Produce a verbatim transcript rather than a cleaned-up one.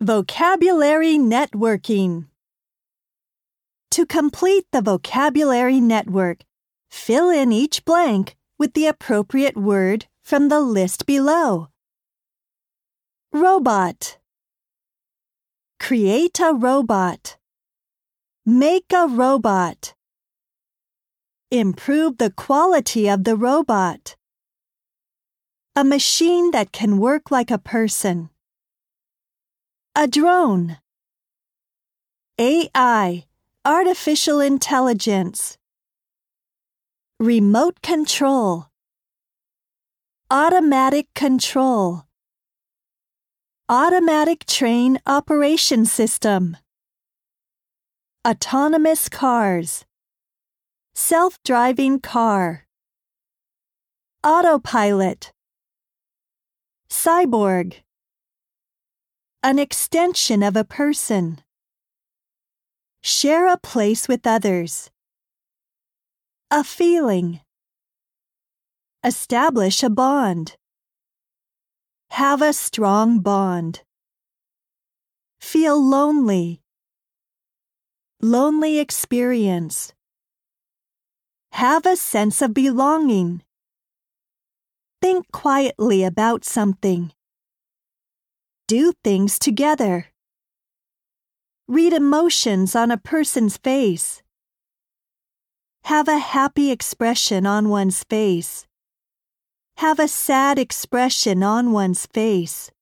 Vocabulary networking. To complete the vocabulary network, fill in each blank with the appropriate word from the list below. Robot. Create a robot. Make a robot. Improve the quality of the robot. A machine that can work like a person. A drone. A I, artificial intelligence. Remote control. Automatic control. Automatic train operation system. Autonomous cars. Self-driving car. Autopilot. Cyborg. An extension of a person. Share a place with others. A feeling. Establish a bond. Have a strong bond. Feel lonely. Lonely experience. Have a sense of belonging. Think quietly about something. Do things together. Read emotions on a person's face. Have a happy expression on one's face. Have a sad expression on one's face.